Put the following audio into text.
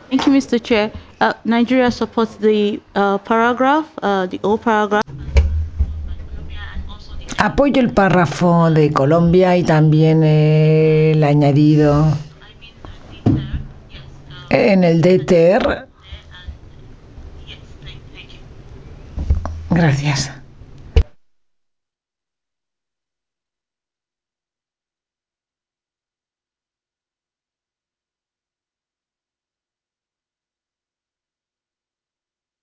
Thank you, Mr. Chair. Nigeria supports the paragraph, the old paragraph. Apoyo el párrafo de Colombia y también el añadido en el DTR. Gracias.